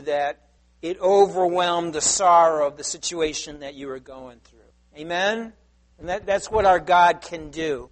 that it overwhelmed the sorrow of the situation that you were going through. Amen? And that's what our God can do.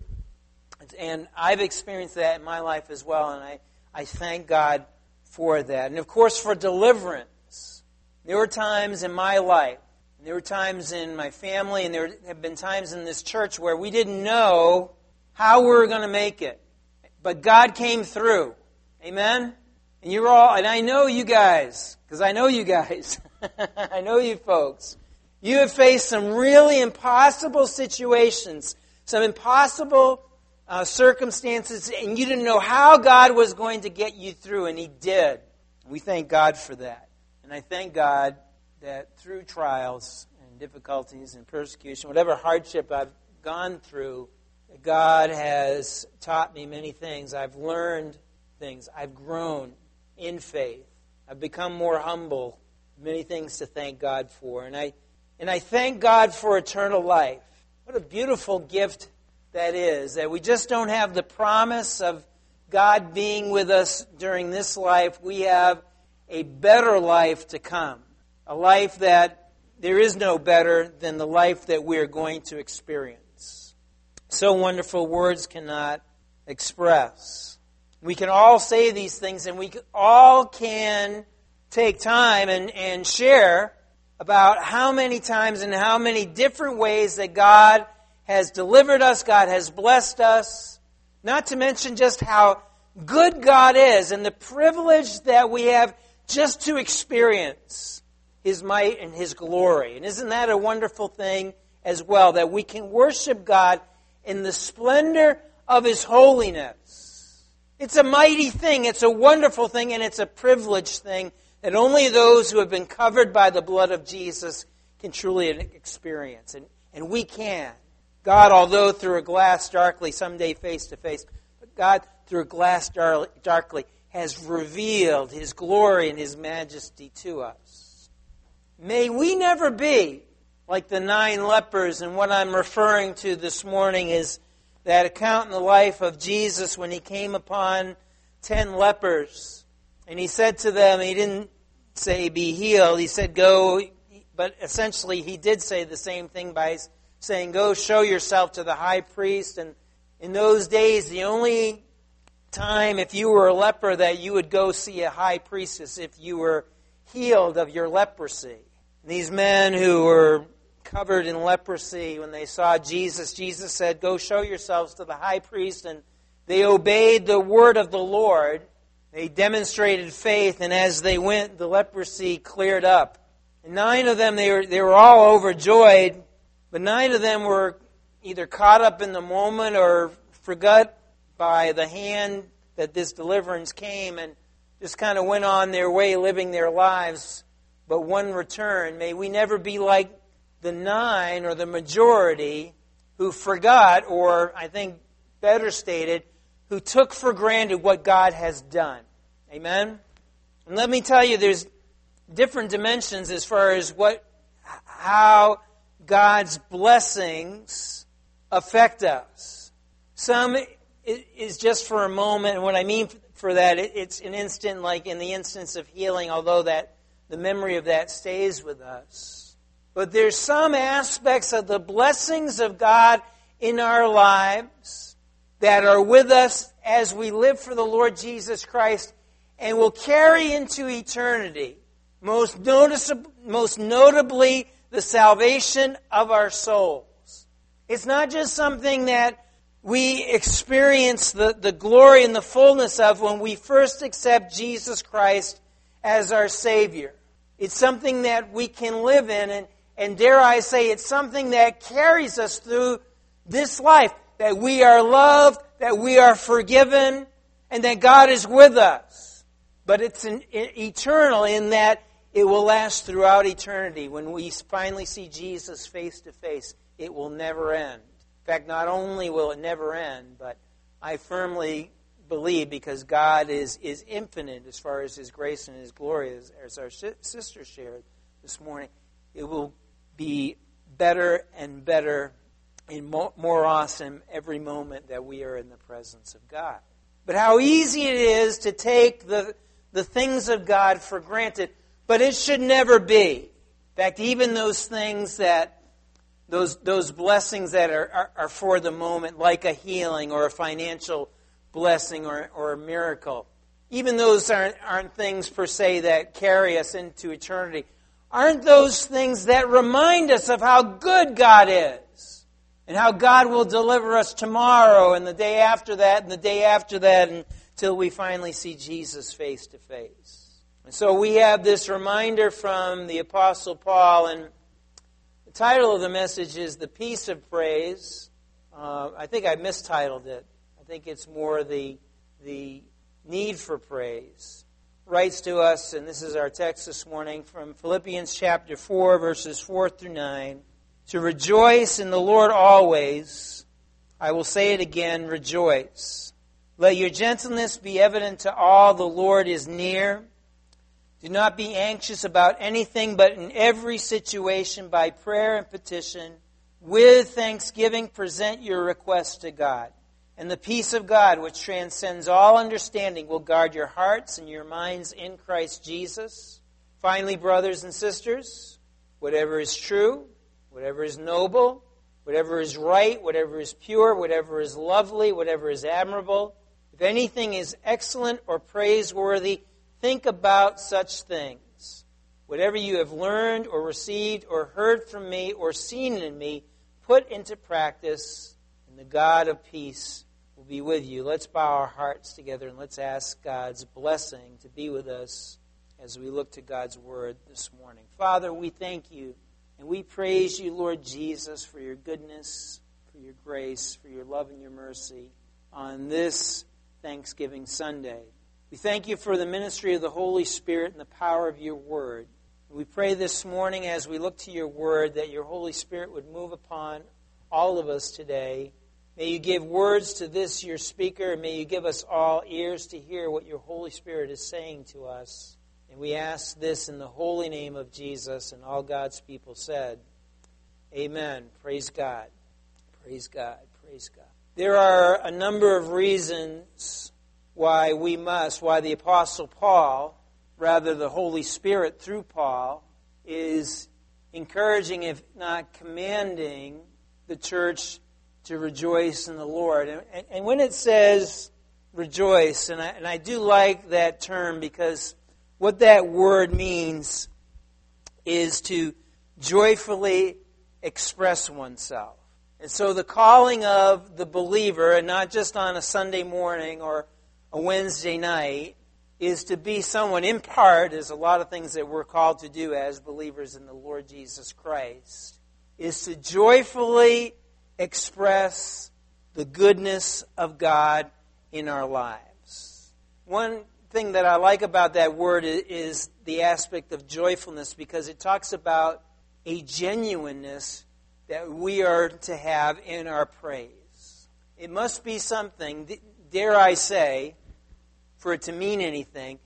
And I've experienced that in my life as well, and I thank God for that. And of course, for deliverance. There were times in my life, and there were times in my family, and there have been times in this church where we didn't know how we were going to make it. But God came through. Amen? And you're all, and I know you guys, because I know you guys. I know you folks. You have faced some really impossible situations, some impossible circumstances, and you didn't know how God was going to get you through, and He did. We thank God for that. And I thank God that through trials and difficulties and persecution, whatever hardship I've gone through, God has taught me many things. I've learned things. I've grown in faith. I've become more humble. Many things to thank God for. And I thank God for eternal life. What a beautiful gift that is, that we just don't have the promise of God being with us during this life. We have a better life to come. A life that there is no better than the life that we are going to experience. So wonderful, words cannot express. We can all say these things, and we all can take time and share about how many times and how many different ways that God has delivered us, God has blessed us, not to mention just how good God is and the privilege that we have just to experience His might and His glory. And isn't that a wonderful thing as well, that we can worship God in the splendor of His holiness? It's a mighty thing, it's a wonderful thing, and it's a privileged thing that only those who have been covered by the blood of Jesus can truly experience. And we can. God, although through a glass darkly, someday face to face, but God, through a glass darkly, has revealed His glory and His majesty to us. May we never be like the 9 lepers, and what I'm referring to this morning is that account in the life of Jesus when He came upon 10 lepers. And He said to them, He didn't say be healed, He said go, but essentially He did say the same thing by saying, go show yourself to the high priest. And in those days, the only time if you were a leper that you would go see a high priest is if you were healed of your leprosy. These men who were covered in leprosy, when they saw Jesus, Jesus said, go show yourselves to the high priest. And they obeyed the word of the Lord. They demonstrated faith, and as they went, the leprosy cleared up. And 9 of them, they were all overjoyed. But 9 of them were either caught up in the moment or forgot by the hand that this deliverance came and just kind of went on their way living their lives. But one returned. May we never be like the 9 or the majority who forgot, or I think better stated, who took for granted what God has done. Amen? And let me tell you, there's different dimensions as far as how God's blessings affect us. Some is just for a moment, and what I mean for that, it's an instant, like in the instance of healing, although that the memory of that stays with us. But there's some aspects of the blessings of God in our lives that are with us as we live for the Lord Jesus Christ and will carry into eternity. Most notably, the salvation of our souls. It's not just something that we experience the glory and the fullness of when we first accept Jesus Christ as our Savior. It's something that we can live in, and dare I say, it's something that carries us through this life, that we are loved, that we are forgiven, and that God is with us. But it's eternal in that it will last throughout eternity. When we finally see Jesus face to face, it will never end. In fact, not only will it never end, but I firmly believe, because God is infinite as far as His grace and His glory, as our sister shared this morning, it will be better and better and more awesome every moment that we are in the presence of God. But how easy it is to take the things of God for granted But it should never be. In fact, even those things that, those blessings that are for the moment, like a healing or a financial blessing or a miracle, even those aren't things per se that carry us into eternity. Aren't those things that remind us of how good God is and how God will deliver us tomorrow and the day after that and the day after that until we finally see Jesus face to face. And so we have this reminder from the Apostle Paul, and the title of the message is The Peace of Praise. I think I mistitled it. I think it's more the need for praise. Writes to us, and this is our text this morning, from Philippians chapter 4, verses 4 through 9. To rejoice in the Lord always. I will say it again, rejoice. Let your gentleness be evident to all. The Lord is near. Do not be anxious about anything, but in every situation, by prayer and petition, with thanksgiving, present your requests to God. And the peace of God, which transcends all understanding, will guard your hearts and your minds in Christ Jesus. Finally, brothers and sisters, whatever is true, whatever is noble, whatever is right, whatever is pure, whatever is lovely, whatever is admirable, if anything is excellent or praiseworthy, think about such things. Whatever you have learned or received or heard from me or seen in me, put into practice, and the God of peace will be with you. Let's bow our hearts together and let's ask God's blessing to be with us as we look to God's Word this morning. Father, we thank you and we praise you, Lord Jesus, for your goodness, for your grace, for your love and your mercy on this Thanksgiving Sunday. We thank you for the ministry of the Holy Spirit and the power of your Word. We pray this morning as we look to your Word that your Holy Spirit would move upon all of us today. May you give words to this, your speaker, and may you give us all ears to hear what your Holy Spirit is saying to us. And we ask this in the holy name of Jesus, and all God's people said, amen. Praise God. Praise God. Praise God. There are a number of reasons why the Apostle Paul, rather the Holy Spirit through Paul, is encouraging, if not commanding, the church to rejoice in the Lord. And when it says rejoice, and I do like that term because what that word means is to joyfully express oneself. And so the calling of the believer, and not just on a Sunday morning or a Wednesday night, is to be someone, in part, as a lot of things that we're called to do as believers in the Lord Jesus Christ, is to joyfully express the goodness of God in our lives. One thing that I like about that word is the aspect of joyfulness, because it talks about a genuineness that we are to have in our praise. It must be something, dare I say, for it to mean anything,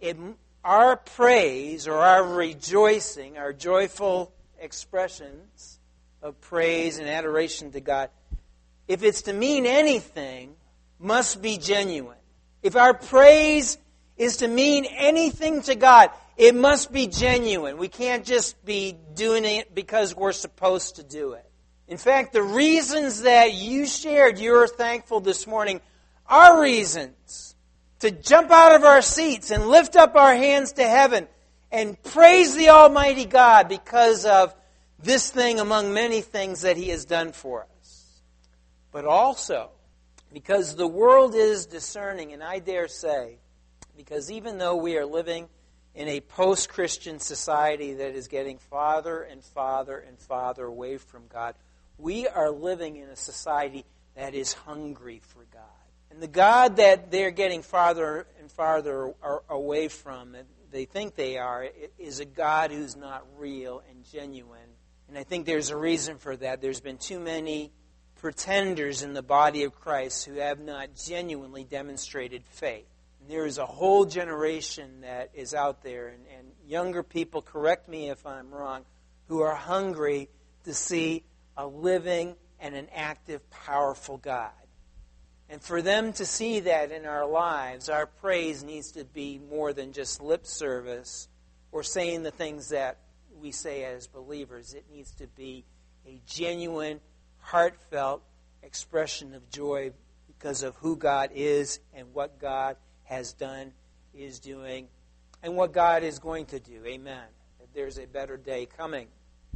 our praise or our rejoicing, our joyful expressions of praise and adoration to God, if it's to mean anything, must be genuine. If our praise is to mean anything to God, it must be genuine. We can't just be doing it because we're supposed to do it. In fact, the reasons that you shared you're thankful this morning are reasons to jump out of our seats and lift up our hands to heaven and praise the Almighty God because of this thing among many things that He has done for us. But also, because the world is discerning, and I dare say, because even though we are living in a post-Christian society that is getting farther and farther and farther away from God, we are living in a society that is hungry for God. And the God that they're getting farther and farther away from, they think they are, is a God who's not real and genuine. And I think there's a reason for that. There's been too many pretenders in the body of Christ who have not genuinely demonstrated faith. And there is a whole generation that is out there, and younger people, correct me if I'm wrong, who are hungry to see a living and an active, powerful God. And for them to see that in our lives, our praise needs to be more than just lip service or saying the things that we say as believers. It needs to be a genuine, heartfelt expression of joy because of who God is and what God has done, is doing, and what God is going to do. Amen. There's a better day coming.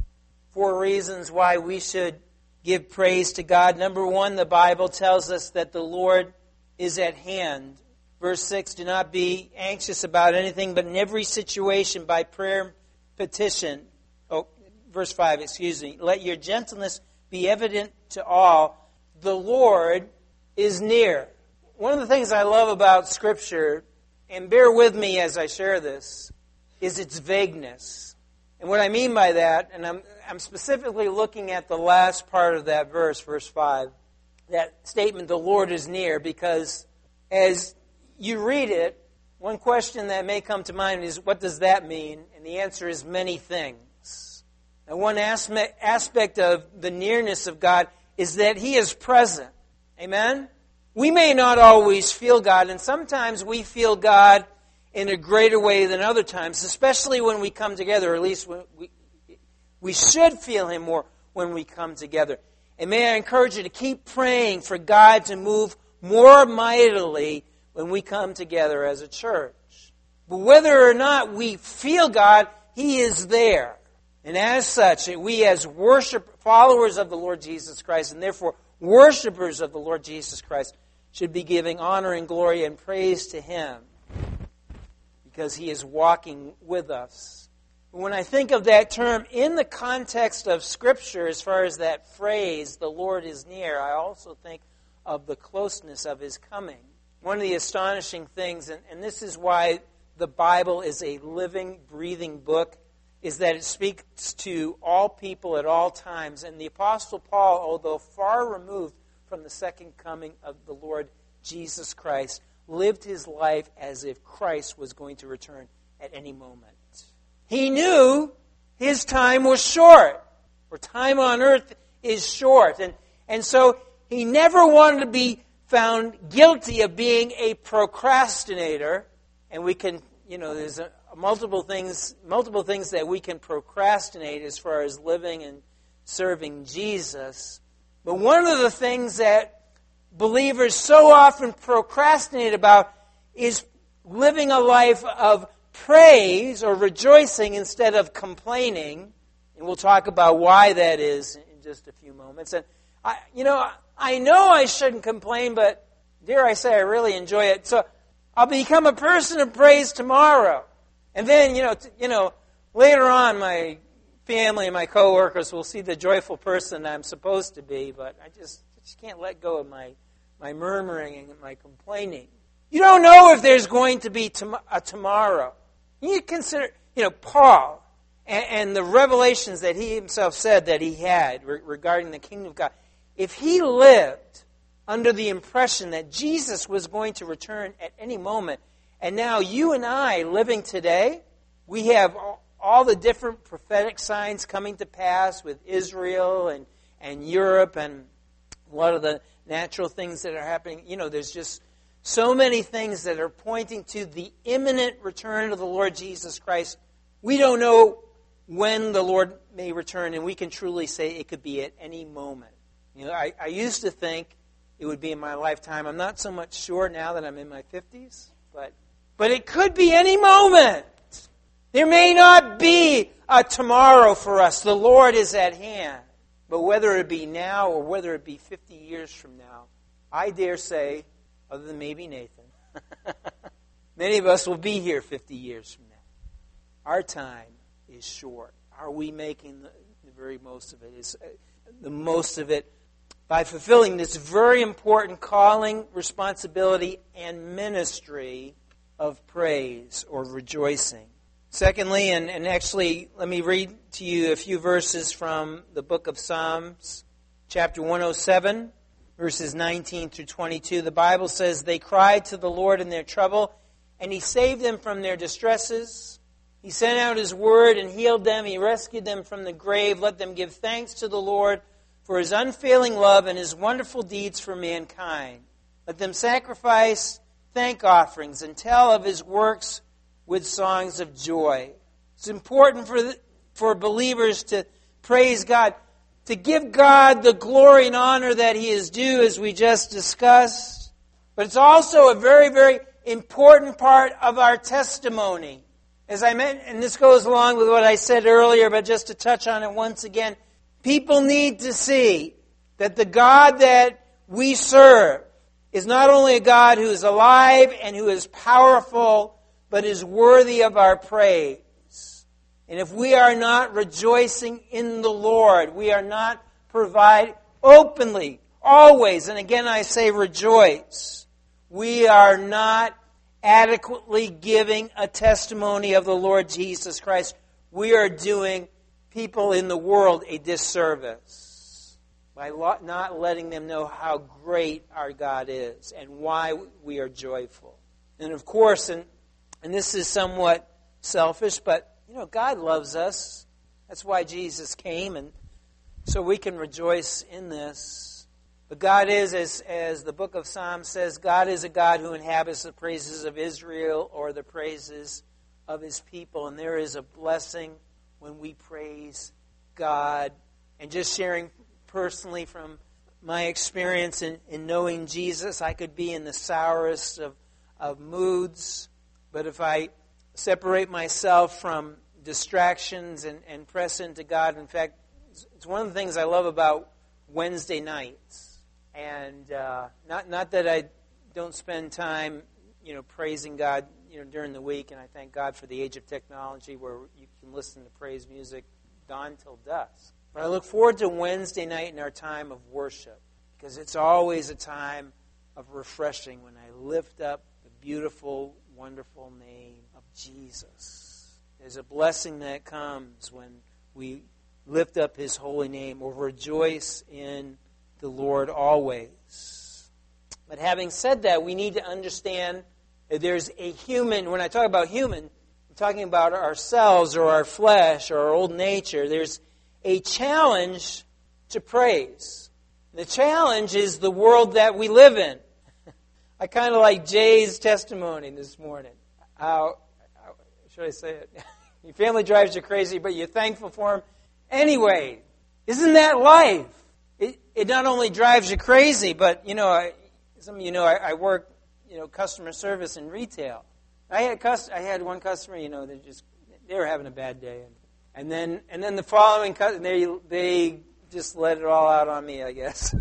4 reasons why we should give praise to God. Number 1, the Bible tells us that the Lord is at hand. Verse 6, do not be anxious about anything, but in every situation by prayer and petition. Verse 5, let your gentleness be evident to all. The Lord is near. One of the things I love about Scripture, and bear with me as I share this, is its vagueness. And what I mean by that, and I'm specifically looking at the last part of that verse, verse 5, that statement, the Lord is near, because as you read it, one question that may come to mind is, what does that mean? And the answer is many things. Now, one aspect of the nearness of God is that He is present. Amen? We may not always feel God, and sometimes we feel God in a greater way than other times, especially when we come together, or at least we should feel Him more when we come together. And may I encourage you to keep praying for God to move more mightily when we come together as a church. But whether or not we feel God, He is there. And as such, we as followers of the Lord Jesus Christ, and therefore worshipers of the Lord Jesus Christ, should be giving honor and glory and praise to Him, because He is walking with us. When I think of that term in the context of Scripture, as far as that phrase, the Lord is near, I also think of the closeness of His coming. One of the astonishing things, and this is why the Bible is a living, breathing book, is that it speaks to all people at all times. And the Apostle Paul, although far removed from the second coming of the Lord Jesus Christ, lived his life as if Christ was going to return at any moment. He knew his time was short, or time on earth is short. And so he never wanted to be found guilty of being a procrastinator. And we can, there's multiple things that we can procrastinate as far as living and serving Jesus. But one of the things that believers so often procrastinate about is living a life of praise or rejoicing instead of complaining. And we'll talk about why that is in just a few moments. And I know I shouldn't complain, but dare I say I really enjoy it. So I'll become a person of praise tomorrow. And then, later on my family and my coworkers will see the joyful person I'm supposed to be, but I just can't let go of my murmuring and my complaining. You don't know if there's going to be a tomorrow. You consider, Paul and the revelations that he himself said that he had regarding the kingdom of God. If he lived under the impression that Jesus was going to return at any moment, and now you and I living today, we have all the different prophetic signs coming to pass with Israel and Europe and a lot of the natural things that are happening. There's just so many things that are pointing to the imminent return of the Lord Jesus Christ. We don't know when the Lord may return, and we can truly say it could be at any moment. I used to think it would be in my lifetime. I'm not so much sure now that I'm in my 50s, but it could be any moment. There may not be a tomorrow for us. The Lord is at hand. But whether it be now or whether it be 50 years from now, I dare say, other than maybe Nathan, many of us will be here 50 years from now. Our time is short. Are we making the very most of it? Is the most of it by fulfilling this very important calling, responsibility, and ministry of praise or rejoicing. Secondly, and actually, let me read to you a few verses from the book of Psalms, chapter 107, verses 19 through 22. The Bible says, "They cried to the Lord in their trouble, and He saved them from their distresses. He sent out His word and healed them. He rescued them from the grave. Let them give thanks to the Lord for His unfailing love and His wonderful deeds for mankind. Let them sacrifice thank offerings and tell of His works with songs of joy." It's important for believers to praise God, to give God the glory and honor that He is due, as we just discussed. But it's also a very, very important part of our testimony. As I meant, and this goes along with what I said earlier, but just to touch on it once again, people need to see that the God that we serve is not only a God who is alive and who is powerful, but is worthy of our praise. And if we are not rejoicing in the Lord, we are not providing openly, always, and again I say rejoice, we are not adequately giving a testimony of the Lord Jesus Christ. We are doing people in the world a disservice by not letting them know how great our God is and why we are joyful. And of course, and this is somewhat selfish, but God loves us. That's why Jesus came, and so we can rejoice in this. But God is, as the book of Psalms says, God is a God who inhabits the praises of Israel or the praises of His people. And there is a blessing when we praise God. And just sharing personally from my experience in knowing Jesus, I could be in the sourest of moods. But if I separate myself from distractions and press into God. In fact, it's one of the things I love about Wednesday nights. And not that I don't spend time, praising God, during the week. And I thank God for the age of technology where you can listen to praise music dawn till dusk. But I look forward to Wednesday night in our time of worship, because it's always a time of refreshing when I lift up the beautiful, wonderful name of Jesus. There's a blessing that comes when we lift up His holy name or rejoice in the Lord always. But having said that, we need to understand that there's a human, when I talk about human, I'm talking about ourselves or our flesh or our old nature. There's a challenge to praise. The challenge is the world that we live in. I kind of like Jay's testimony this morning. How should I say it? Your family drives you crazy, but you're thankful for them. Anyway, isn't that life? It not only drives you crazy, but, some of you know I work, customer service in retail. I had one customer, they were having a bad day. And then the following they just let it all out on me, I guess.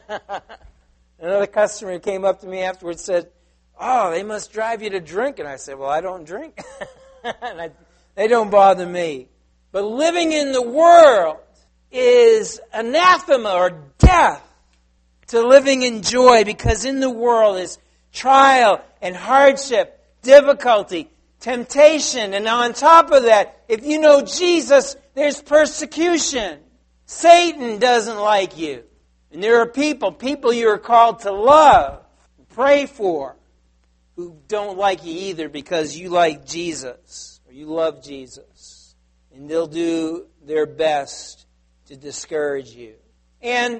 Another customer came up to me afterwards and said, "Oh, they must drive you to drink." And I said, "Well, I don't drink." And they don't bother me. But living in the world is anathema or death to living in joy, because in the world is trial and hardship, difficulty, temptation. And on top of that, if you know Jesus, there's persecution. Satan doesn't like you. And there are people you are called to love, pray for, who don't like you either because you like Jesus or you love Jesus. And they'll do their best to discourage you. And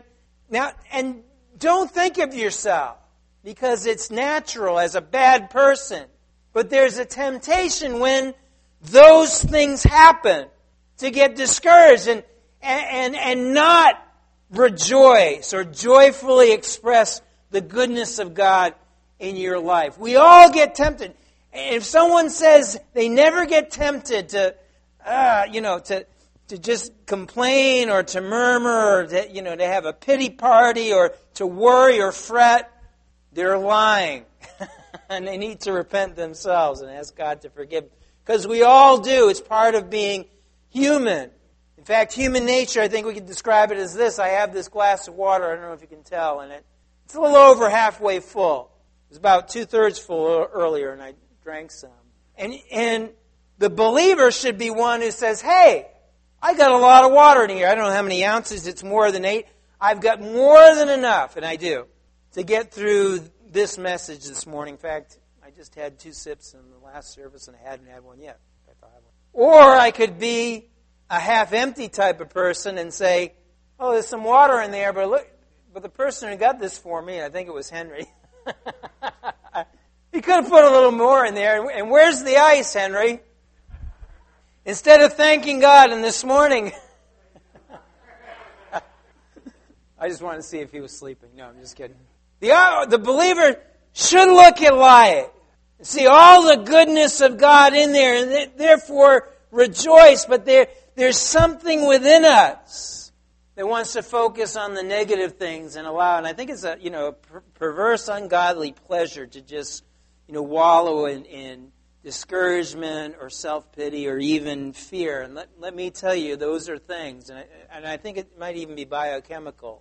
don't think of yourself, because it's natural as a bad person. But there's a temptation when those things happen to get discouraged and not rejoice or joyfully express the goodness of God in your life. We all get tempted. And if someone says they never get tempted to just complain or to murmur or to have a pity party or to worry or fret, they're lying. And they need to repent themselves and ask God to forgive them. Because we all do. It's part of being human. In fact, human nature, I think we could describe it as this. I have this glass of water. I don't know if you can tell. And it's a little over halfway full. It was about 2/3 full earlier, and I drank some. And the believer should be one who says, "Hey, I got a lot of water in here. I don't know how many ounces. It's more than 8. I've got more than enough," and I do, to get through this message this morning. In fact, I just had 2 sips in the last service, and I hadn't had one yet. Or I could be a half-empty type of person and say, "Oh, there's some water in there, but look, but the person who got this for me, I think it was Henry, he could have put a little more in there. And where's the ice, Henry?" Instead of thanking God, and this morning, I just wanted to see if he was sleeping. No, I'm just kidding. The believer should look at life and see all the goodness of God in there, and therefore rejoice. But there's something within us that wants to focus on the negative things and allow. And I think it's a perverse, ungodly pleasure to just wallow in discouragement or self-pity or even fear. And let me tell you, those are things, and I think it might even be biochemical.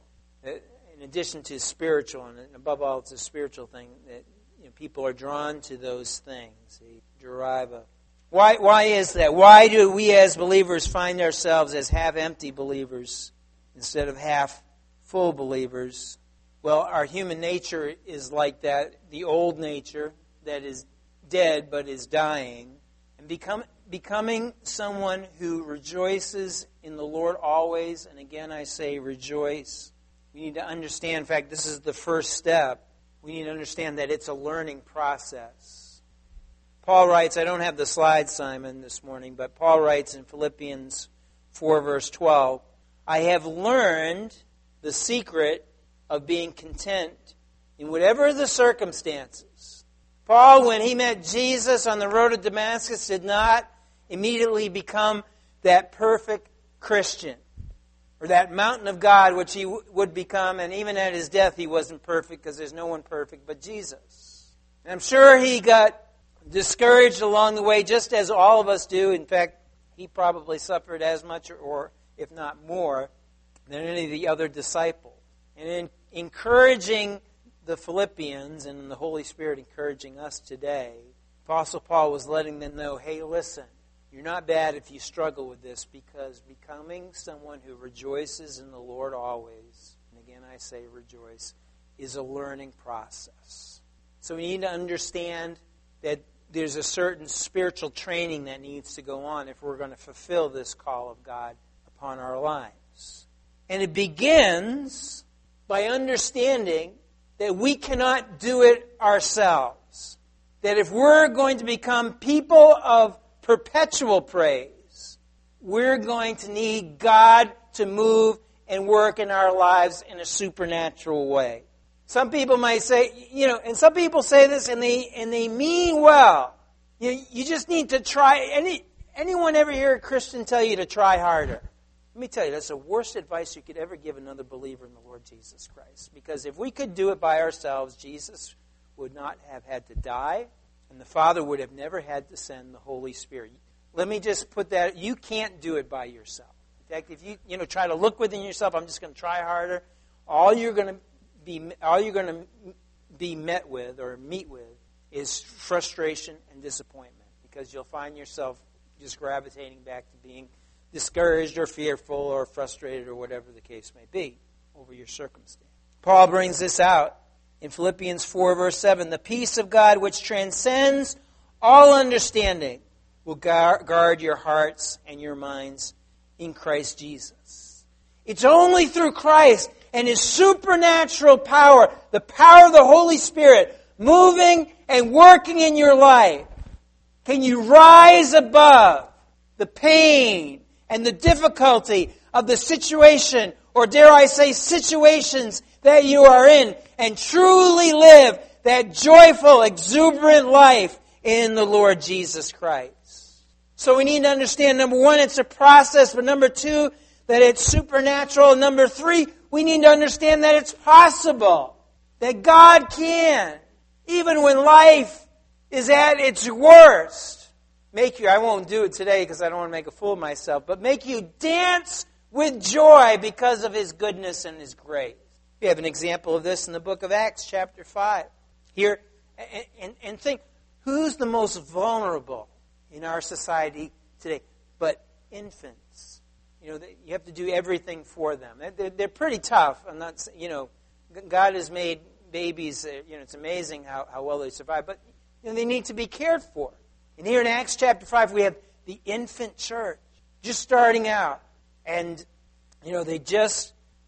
In addition to spiritual, and above all, it's a spiritual thing that people are drawn to those things. They derive a. Why is that? Why do we as believers find ourselves as half-empty believers instead of half-full believers? Well, our human nature is like that. The old nature that is dead but is dying, and becoming someone who rejoices in the Lord always. And again, I say rejoice. We need to understand, in fact, this is the first step. We need to understand that it's a learning process. Paul writes, I don't have the slide, Simon, this morning, but Paul writes in Philippians 4, verse 12, I have learned the secret of being content in whatever the circumstances. Paul, when he met Jesus on the road to Damascus, did not immediately become that perfect Christian, or that mountain of God which he would become, and even at his death he wasn't perfect, because there's no one perfect but Jesus. And I'm sure he got discouraged along the way, just as all of us do. In fact, he probably suffered as much, or if not more, than any of the other disciples. And in encouraging the Philippians, and the Holy Spirit encouraging us today, Apostle Paul was letting them know, hey, listen, you're not bad if you struggle with this, because becoming someone who rejoices in the Lord always, and again I say rejoice, is a learning process. So we need to understand that there's a certain spiritual training that needs to go on if we're going to fulfill this call of God upon our lives. And it begins by understanding that we cannot do it ourselves. That if we're going to become people of perpetual praise, we're going to need God to move and work in our lives in a supernatural way. Some people might say, and some people say this and they mean well. You just need to try. Anyone ever hear a Christian tell you to try harder? Let me tell you, that's the worst advice you could ever give another believer in the Lord Jesus Christ. Because if we could do it by ourselves, Jesus would not have had to die, and the Father would have never had to send the Holy Spirit. Let me just put that, you can't do it by yourself. In fact, if you try to look within yourself, I'm just going to try harder, all you're going to be met with or meet with is frustration and disappointment, because you'll find yourself just gravitating back to being discouraged or fearful or frustrated or whatever the case may be over your circumstance. Paul brings this out in Philippians 4, verse 7. The peace of God which transcends all understanding will guard your hearts and your minds in Christ Jesus. It's only through Christ and His supernatural power, the power of the Holy Spirit, moving and working in your life, can you rise above the pain and the difficulty of the situation, or dare I say situations that you are in, and truly live that joyful, exuberant life in the Lord Jesus Christ. So we need to understand, number one, it's a process, but number two, that it's supernatural. Number three, we need to understand that it's possible, that God can, even when life is at its worst, make you, I won't do it today because I don't want to make a fool of myself, but make you dance with joy because of His goodness and His grace. We have an example of this in the book of Acts, chapter 5. Here, and think, who's the most vulnerable in our society today? But infants. You have to do everything for them. They're pretty tough. I'm not, God has made babies, it's amazing how well they survive, but they need to be cared for. And here in Acts chapter 5, we have the infant church just starting out. And, they just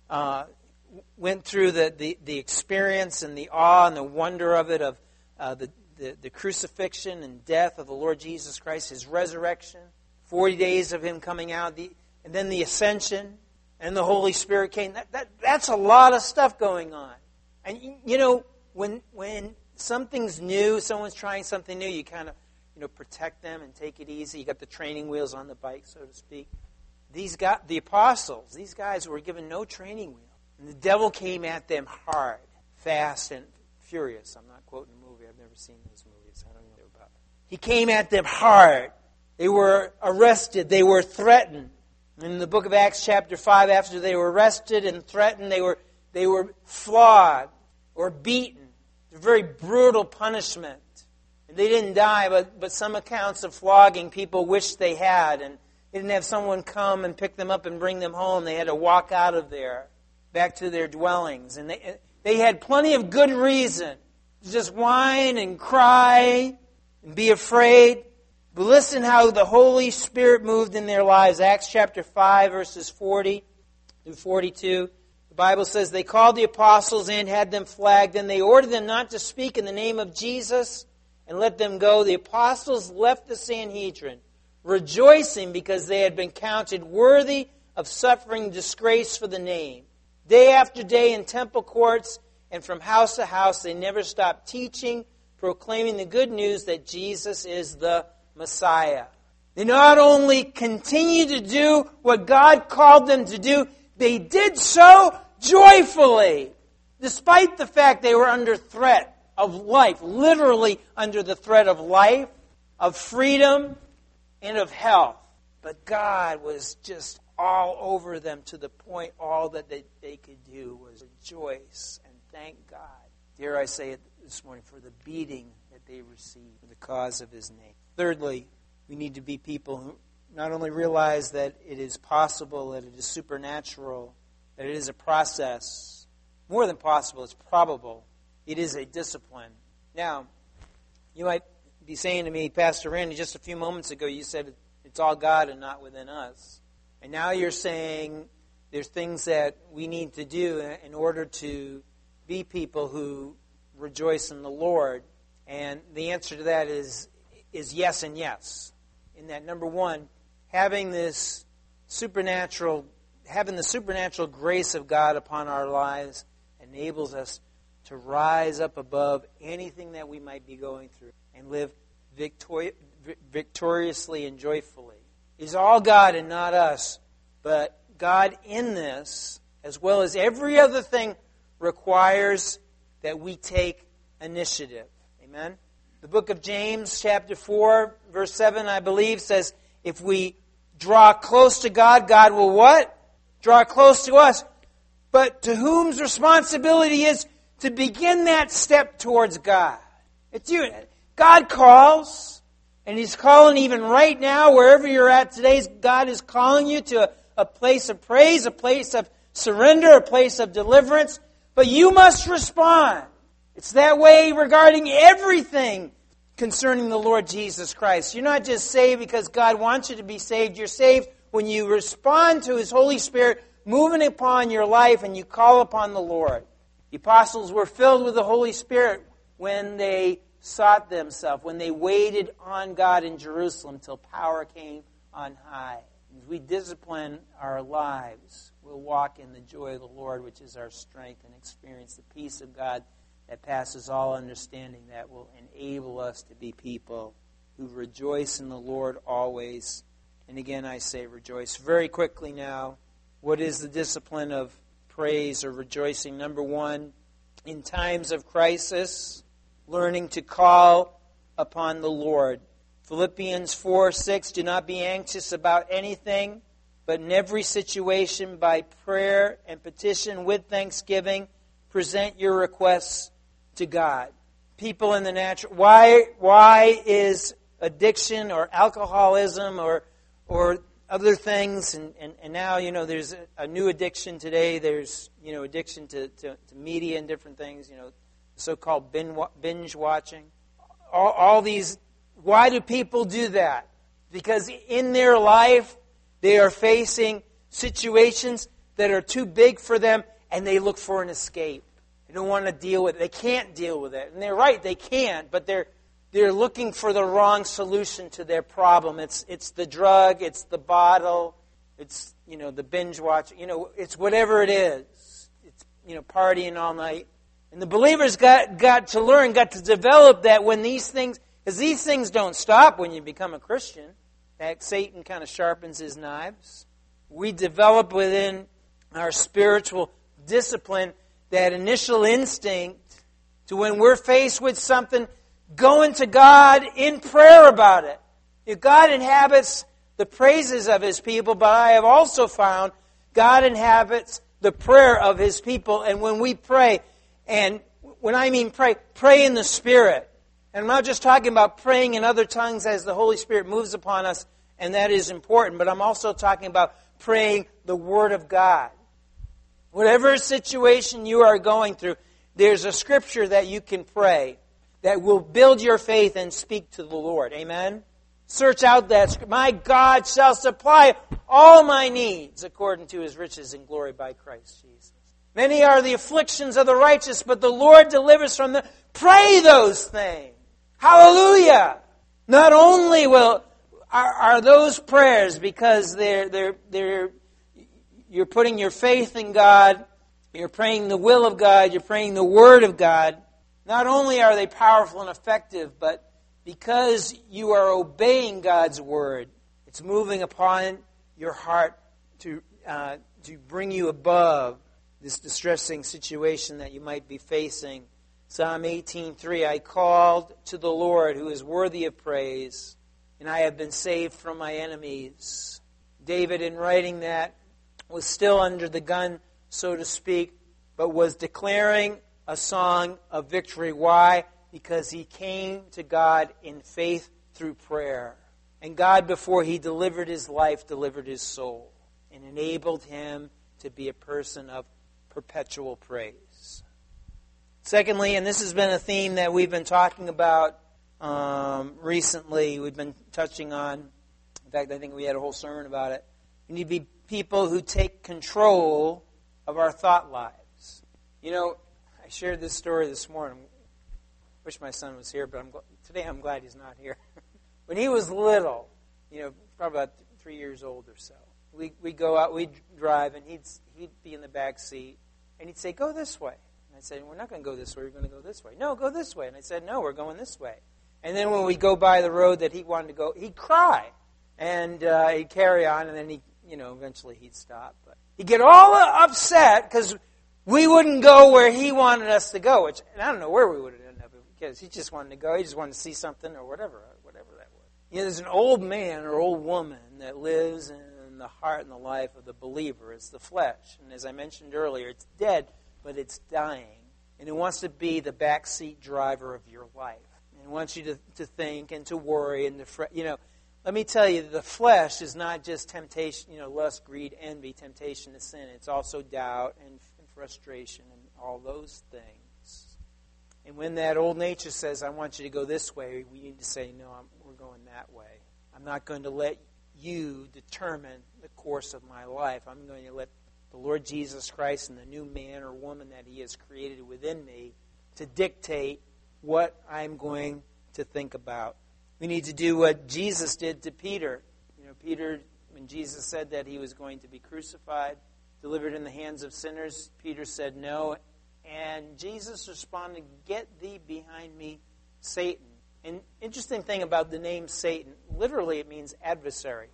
went through the experience and the awe and the wonder of it, of the crucifixion and death of the Lord Jesus Christ, His resurrection, 40 days of him coming out, and then the ascension, and the Holy Spirit came. That's a lot of stuff going on. And you know, when something's new, someone's trying something new, you kind of protect them and take it easy. You got the training wheels on the bike, so to speak. The apostles, these guys were given no training wheel. And the devil came at them hard, fast, and furious. I'm not quoting the movie. I've never seen those movies. I don't know about it. He came at them hard. They were arrested. They were threatened. In the book of Acts chapter 5, after they were arrested and threatened, they were flogged or beaten. It's a very brutal punishment. And they didn't die, but some accounts of flogging people wished they had. And they didn't have someone come and pick them up and bring them home. They had to walk out of there, back to their dwellings. And they had plenty of good reason to just whine and cry and be afraid. But listen how the Holy Spirit moved in their lives. Acts chapter 5, verses 40 through 42. The Bible says, they called the apostles in, had them flagged, and they ordered them not to speak in the name of Jesus and let them go. The apostles left the Sanhedrin, rejoicing because they had been counted worthy of suffering disgrace for the name. Day after day in temple courts and from house to house, they never stopped teaching, proclaiming the good news that Jesus is the Messiah. They not only continued to do what God called them to do, they did so joyfully, despite the fact they were under threat of life, literally under the threat of life, of freedom, and of health. But God was just all over them to the point all that they could do was rejoice and thank God. Dare I say it this morning, for the beating that they received for the cause of His name. Thirdly, we need to be people who not only realize that it is possible, that it is supernatural, that it is a process. More than possible, it's probable. It is a discipline. Now, you might be saying to me, Pastor Randy, just a few moments ago you said it's all God and not within us. And now you're saying there's things that we need to do in order to be people who rejoice in the Lord. And the answer to that is yes and yes. In that, number one, having the supernatural grace of God upon our lives enables us to rise up above anything that we might be going through and live victoriously and joyfully. It's all God and not us, but God in this, as well as every other thing, requires that we take initiative. Amen? The book of James, chapter 4, verse 7, I believe, says, if we draw close to God, God will what? Draw close to us. But to whom's responsibility is to begin that step towards God? It's you. God calls, and He's calling even right now, wherever you're at today, God is calling you to a place of praise, a place of surrender, a place of deliverance. But you must respond. It's that way regarding everything concerning the Lord Jesus Christ. You're not just saved because God wants you to be saved. You're saved when you respond to His Holy Spirit moving upon your life and you call upon the Lord. The apostles were filled with the Holy Spirit when they sought themselves, when they waited on God in Jerusalem till power came on high. As we discipline our lives, we'll walk in the joy of the Lord, which is our strength, and experience the peace of God that passes all understanding, that will enable us to be people who rejoice in the Lord always. And again, I say rejoice. Very quickly now, what is the discipline of praise or rejoicing? Number one, in times of crisis, learning to call upon the Lord. Philippians 4:6, do not be anxious about anything, but in every situation by prayer and petition with thanksgiving, present your requests to God. People in the natural, why is addiction or alcoholism or other things, and now, there's a new addiction today. There's, addiction to media and different things, so-called binge watching. All these, why do people do that? Because in their life, they are facing situations that are too big for them, and they look for an escape. They don't want to deal with it. They can't deal with it. And they're right, they can't, but they're they're looking for the wrong solution to their problem. It's the drug, it's the bottle, it's the binge watch, it's whatever it is. It's partying all night. And the believers got to learn, got to develop that when these things, because these things don't stop when you become a Christian. That Satan kind of sharpens his knives. We develop within our spiritual discipline that initial instinct to when we're faced with something, going to God in prayer about it. If God inhabits the praises of His people, but I have also found God inhabits the prayer of His people. And when we pray, and when I mean pray in the Spirit. And I'm not just talking about praying in other tongues as the Holy Spirit moves upon us, and that is important, but I'm also talking about praying the Word of God. Whatever situation you are going through, there's a scripture that you can pray that will build your faith and speak to the Lord. Amen? Search out that scripture. My God shall supply all my needs according to His riches and glory by Christ Jesus. Many are the afflictions of the righteous, but the Lord delivers from them. Pray those things. Hallelujah! Not only are those prayers because you're putting your faith in God, you're praying the will of God, you're praying the Word of God. Not only are they powerful and effective, but because you are obeying God's Word, it's moving upon your heart to bring you above this distressing situation that you might be facing. Psalm 18:3, I called to the Lord who is worthy of praise, and I have been saved from my enemies. David, in writing that, was still under the gun, so to speak, but was declaring a song of victory. Why? Because he came to God in faith through prayer. And God, before he delivered his life, delivered his soul and enabled him to be a person of perpetual praise. Secondly, and this has been a theme that we've been talking about recently, we've been touching on. In fact, I think we had a whole sermon about it. We need to be people who take control of our thought lives. I shared this story this morning. I wish my son was here, but today I'm glad he's not here. When he was little, probably about 3 years old or so, we'd go out, we'd drive, and he'd be in the back seat, and he'd say, go this way. And I said, we're not going to go this way, we're going to go this way. No, go this way. And I said, no, we're going this way. And then when we'd go by the road that he wanted to go, he'd cry. And he'd carry on, and then eventually he'd stop. But he'd get all upset because we wouldn't go where he wanted us to go, and I don't know where we would have ended up because he just wanted to go. He just wanted to see something or whatever that was. There's an old man or old woman that lives in the heart and the life of the believer. It's the flesh. And as I mentioned earlier, it's dead, but it's dying. And it wants to be the backseat driver of your life. And it wants you to think and to worry and to fret. Let me tell you, the flesh is not just temptation, lust, greed, envy, temptation to sin. It's also doubt and frustration and all those things. And when that old nature says, I want you to go this way, we need to say, no, we're going that way. I'm not going to let you determine the course of my life. I'm going to let the Lord Jesus Christ and the new man or woman that He has created within me to dictate what I'm going to think about. We need to do what Jesus did to Peter. Peter, when Jesus said that he was going to be crucified, delivered in the hands of sinners, Peter said no. And Jesus responded, get thee behind me, Satan. An interesting thing about the name Satan, literally it means adversary.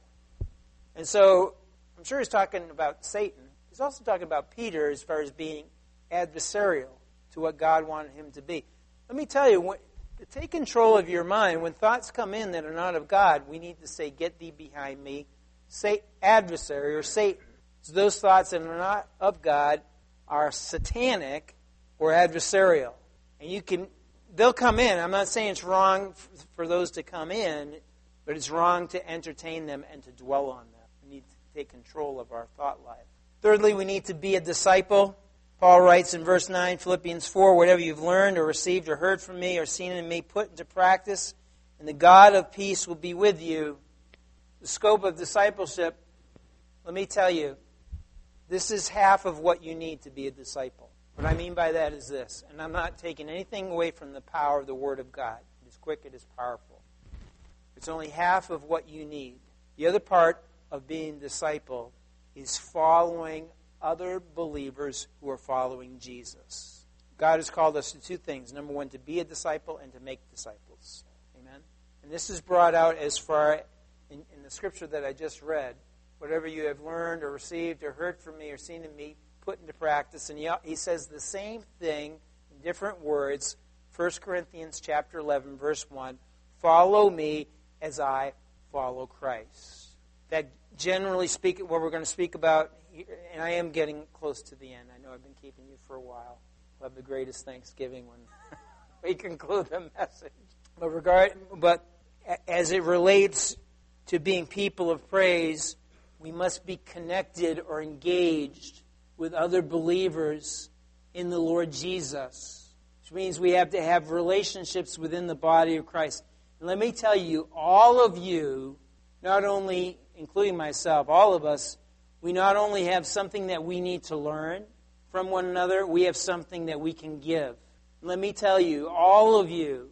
And so, I'm sure he's talking about Satan. He's also talking about Peter as far as being adversarial to what God wanted him to be. Let me tell you, to take control of your mind, when thoughts come in that are not of God, we need to say, get thee behind me, adversary or Satan. So those thoughts that are not of God are satanic or adversarial. And they'll come in. I'm not saying it's wrong for those to come in, but it's wrong to entertain them and to dwell on them. We need to take control of our thought life. Thirdly, we need to be a disciple. Paul writes in verse 9, Philippians 4, whatever you've learned or received or heard from me or seen in me, put into practice, and the God of peace will be with you. The scope of discipleship, let me tell you, this is half of what you need to be a disciple. What I mean by that is this, and I'm not taking anything away from the power of the Word of God. It's quick, it is powerful. It's only half of what you need. The other part of being a disciple is following other believers who are following Jesus. God has called us to two things. Number one, to be a disciple and to make disciples. Amen? And this is brought out as far in the scripture that I just read. Whatever you have learned or received or heard from me or seen in me, put into practice. And he says the same thing in different words. 1 Corinthians chapter 11, verse 1. Follow me as I follow Christ. That generally speaking, what we're going to speak about, and I am getting close to the end. I know I've been keeping you for a while. We'll have the greatest Thanksgiving when we conclude the message. But as it relates to being people of praise, we must be connected or engaged with other believers in the Lord Jesus, which means we have to have relationships within the body of Christ. And let me tell you, all of you, not only, including myself, all of us, we not only have something that we need to learn from one another, we have something that we can give. And let me tell you, all of you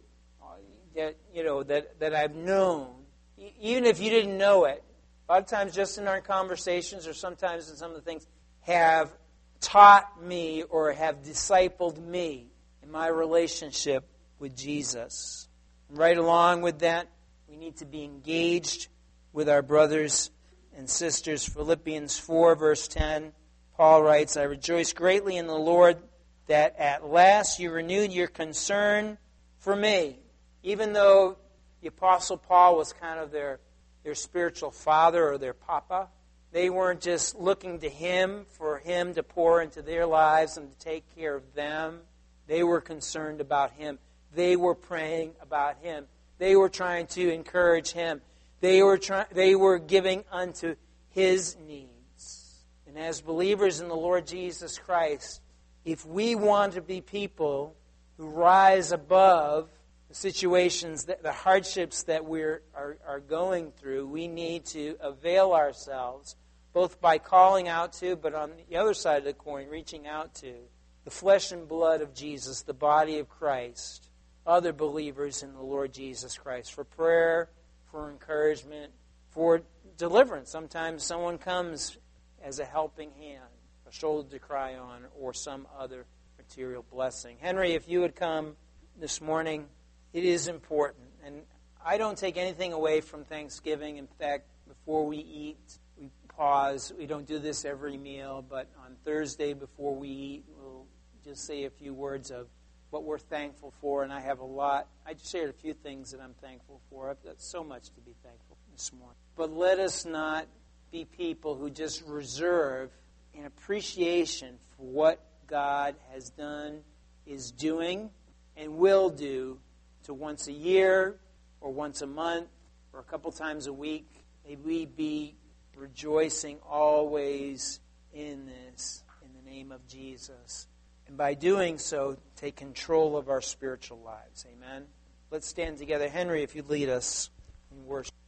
that I've known, even if you didn't know it, a lot of times just in our conversations or sometimes in some of the things, have taught me or have discipled me in my relationship with Jesus. And right along with that, we need to be engaged with our brothers and sisters. Philippians 4, verse 10, Paul writes, I rejoice greatly in the Lord that at last you renewed your concern for me. Even though the Apostle Paul was kind of their spiritual father or their papa, they weren't just looking to him for him to pour into their lives and to take care of them. They were concerned about him. They were praying about him. They were trying to encourage him. They were giving unto his needs. And as believers in the Lord Jesus Christ, if we want to be people who rise above the situations, the hardships that we are going through, we need to avail ourselves, both by calling out to, but on the other side of the coin, reaching out to the flesh and blood of Jesus, the body of Christ, other believers in the Lord Jesus Christ, for prayer, for encouragement, for deliverance. Sometimes someone comes as a helping hand, a shoulder to cry on, or some other material blessing. Henry, if you would come this morning, it is important. And I don't take anything away from Thanksgiving. In fact, before we eat, we pause. We don't do this every meal, but on Thursday before we eat, we'll just say a few words of what we're thankful for. And I have a lot. I just shared a few things that I'm thankful for. I've got so much to be thankful for this morning. But let us not be people who just reserve an appreciation for what God has done, is doing, and will do to once a year or once a month or a couple times a week. May we be rejoicing always in this, in the name of Jesus. And by doing so, take control of our spiritual lives. Amen. Let's stand together. Henry, if you'd lead us in worship.